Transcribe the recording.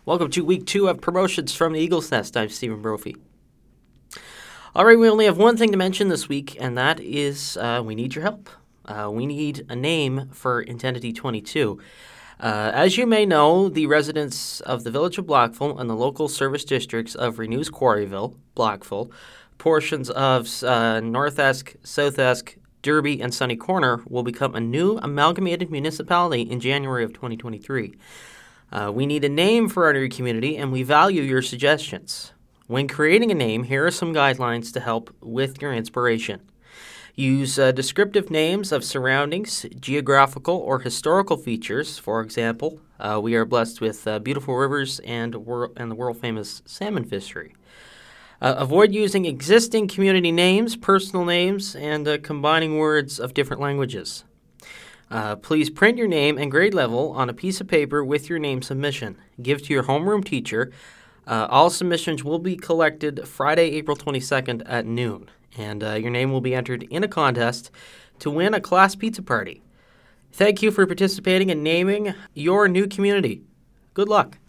Welcome to week 2 of promotions from the Eagles Nest. I'm Stephen Brophy. All right, we only have one thing to mention this week, and that is we need your help. We need a name for Entity 22. As you may know, the residents of the village of Blackville and the local service districts of Renews Quarryville, Blackville, portions of North Esk, South Esk, Derby, and Sunny Corner will become a new amalgamated municipality in January of 2023. We need a name for our new community, and we value your suggestions. When creating a name, here are some guidelines to help with your inspiration. Use descriptive names of surroundings, geographical or historical features. For example, we are blessed with beautiful rivers and the world-famous salmon fishery. Avoid using existing community names, personal names, and combining words of different languages. Please print your name and grade level on a piece of paper with your name submission. Give to your homeroom teacher. All submissions will be collected Friday, April 22nd at noon, and your name will be entered in a contest to win a class pizza party. Thank you for participating in naming your new community. Good luck.